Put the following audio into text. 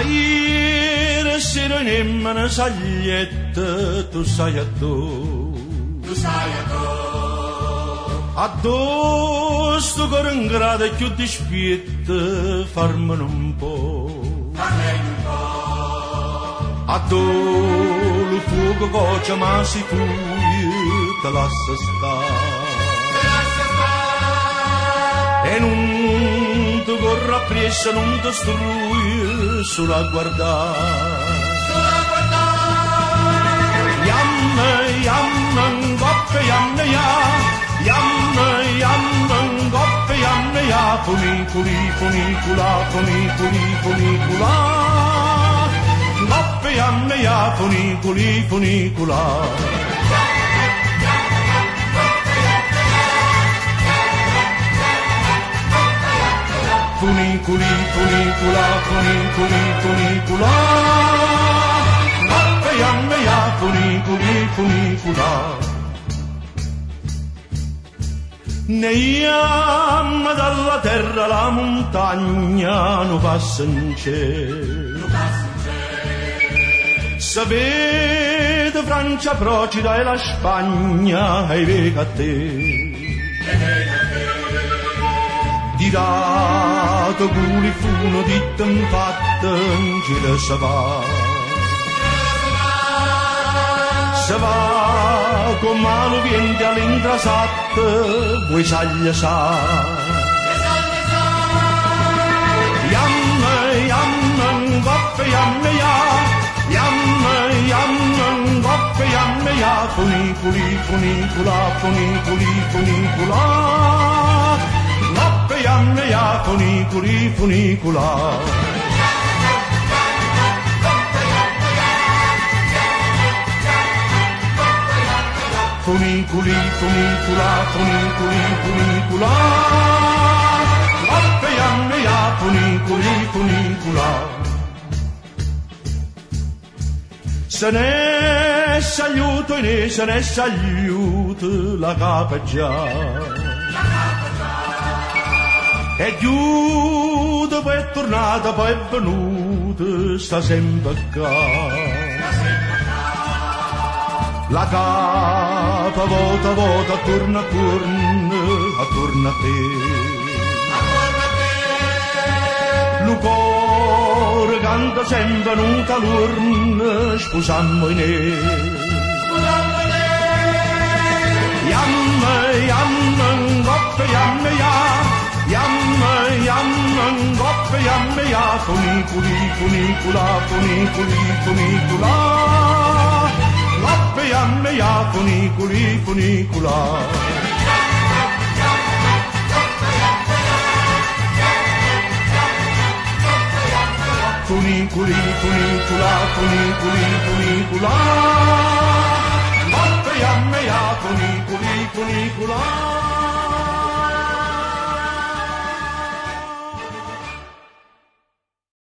ieri sera in una saglietta, tu sai addosso. Tu sai Addosso che in grado più dispietta, farmene un po'. Addosso il fuoco coccia ma si fuie, te lascia stare. E non ti corre appresso, non ti strui, solo a guardare. Yamma, ngoppe, yamma, ya. Yamma, ngoppe, yamma, ya. Funicula. Ngoppe, yamma, ya. Funicula. Funicula. Ngoppe, yamma, ya. Funicula. Ne yamma dalla terra la montagna non passa in cielo. Se vede Francia Procida e la Spagna e vega a te. Tirato culi funo di tempat in giro se va. Se va con mano viente all'intrasatte, vuoi saglia sa. Yamma, ngoppe, yamma, ya. Yamma, ngoppe, yamma, ya. Funicula. Ngoppe, yamma, ya. Funicula. Funicula. Ngoppe, yamma, ya. Funicula. Se ne s'aiuto e se ne s'aiuto la capa già. E giù dopo è tornata, poi è venuta, sta sempre qua. La capa volta, torna a te. Lo cuore canta sempre un calorno, sposammo in Yamma, ngoppe, yamma, ya. Yamma, ngoppe, yamma, ya. Funicula. Ngoppe, yamma, ya. Funicula. Funicula. Ngoppe, yamma, ya. Funicula.